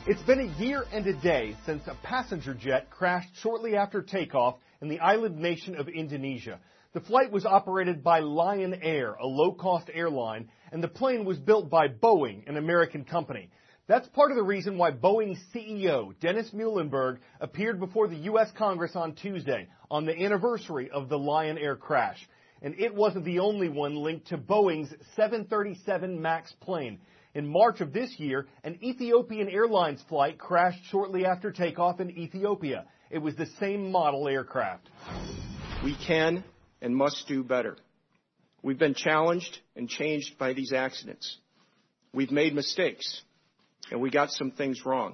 It's been a year and a day since a passenger jet crashed shortly after takeoff in the island nation of Indonesia. The flight was operated by Lion Air, a low-cost airline, and the plane was built by Boeing, an American company. That's part of the reason why Boeing's CEO, Dennis Muilenburg, appeared before the U.S. Congress on Tuesday on the anniversary of the Lion Air crash. And it wasn't the only one linked to Boeing's 737 MAX plane. In March of this year, an Ethiopian Airlines flight crashed shortly after takeoff in Ethiopia. It was the same model aircraft. We can and must do better. We've been challenged and changed by these accidents. We've made mistakes, and we got some things wrong.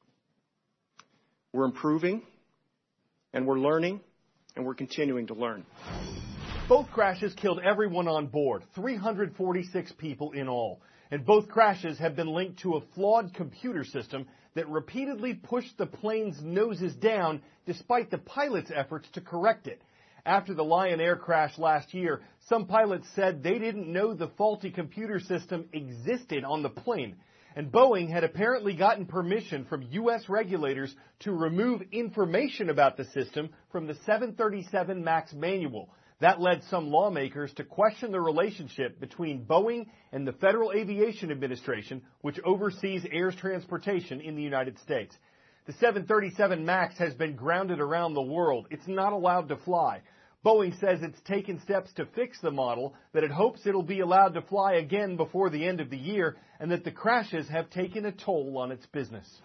We're improving, and we're learning, and we're continuing to learn. Both crashes killed everyone on board, 346 people in all. And both crashes have been linked to a flawed computer system that repeatedly pushed the plane's noses down despite the pilot's efforts to correct it. After the Lion Air crash last year, some pilots said they didn't know the faulty computer system existed on the plane. And Boeing had apparently gotten permission from U.S. regulators to remove information about the system from the 737 MAX manual. That led some lawmakers to question the relationship between Boeing and the Federal Aviation Administration, which oversees air transportation in the United States. The 737 MAX has been grounded around the world. It's not allowed to fly. Boeing says it's taken steps to fix the model, that it hopes it'll be allowed to fly again before the end of the year, and that the crashes have taken a toll on its business.